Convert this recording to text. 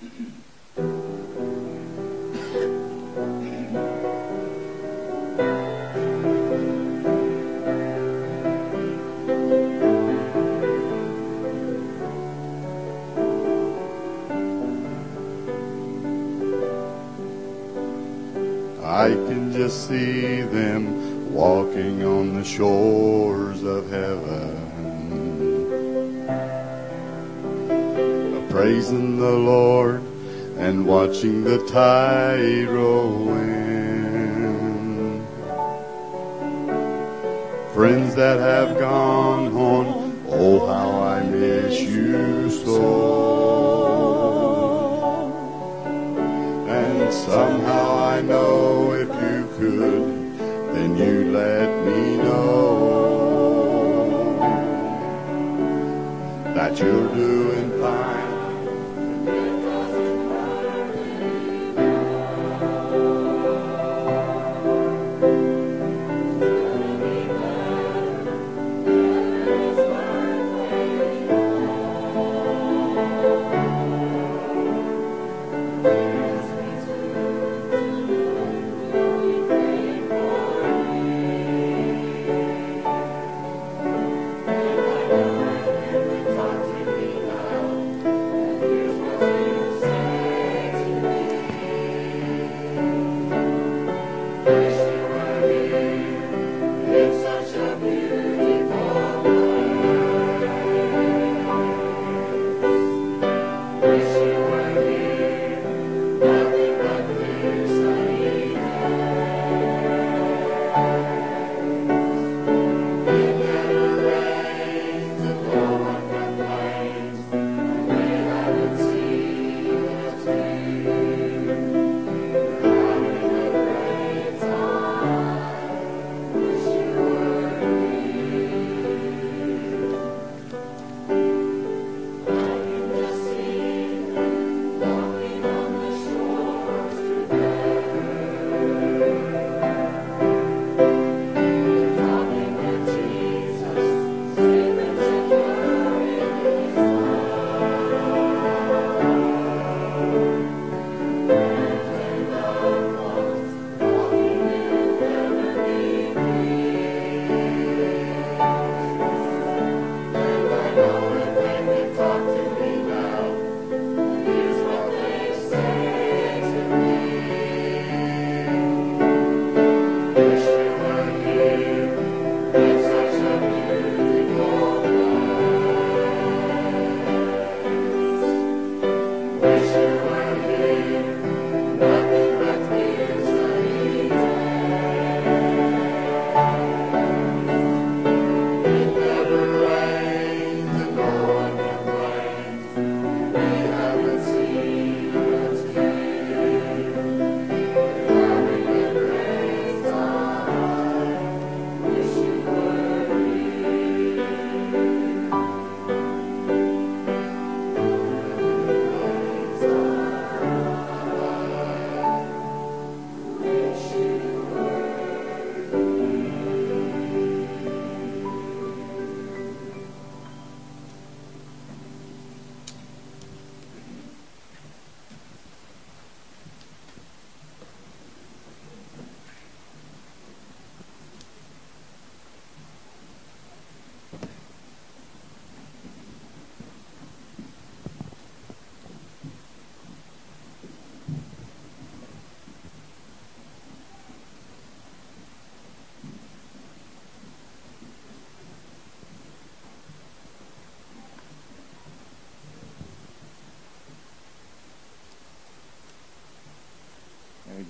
I can just see them walking on the shores of heaven, praising the Lord and watching the tide roll in. Friends that have gone on, oh how I miss you so. And somehow I know if you could, then you'd let me know that you're doing